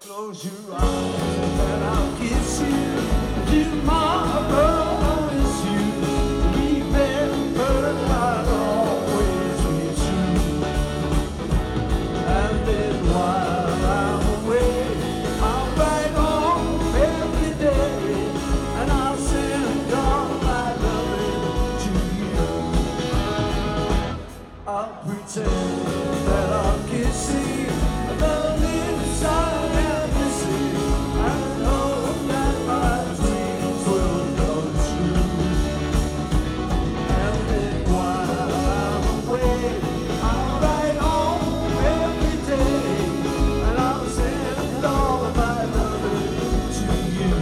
Close your eyes and I'll kiss you. Tomorrow I'll miss you. Remember I'll always be true. And then while I'm away, I'll write home every day. And I'll send all my loving to you. I'll pretend that I'll kiss you. The lips I am missing. I know that my dreams will come true. And then while I'm away, I'll write home every day. And I'll send all my loving to you.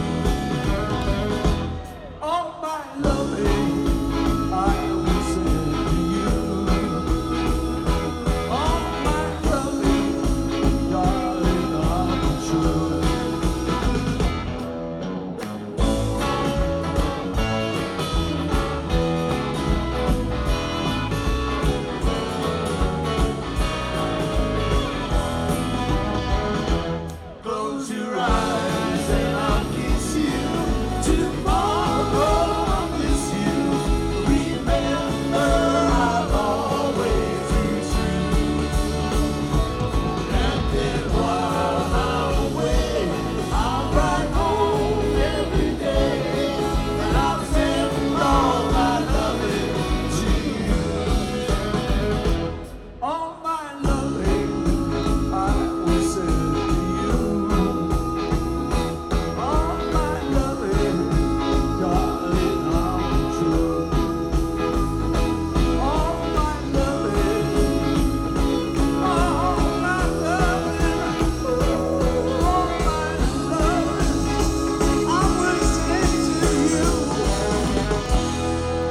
All my loving I will send to you. All my loving, darling, I'm true. Close your eyes and I'll kiss you. Tomorrow I'll miss you. Remember I'll always be true. And then while I'm away, I'll write home every day. And I'll send all my loving to you. All my loving I will send to you. All my loving, darling, I'm true. All my loving, all my loving, all my loving, I will send to you.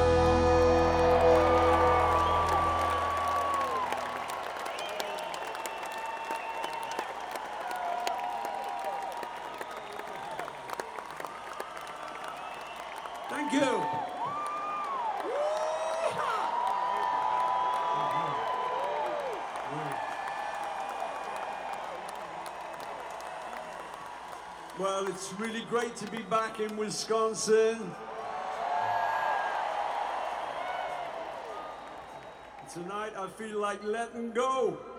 Thank you. Well, it's really great to be back in Wisconsin. Tonight I feel like letting go.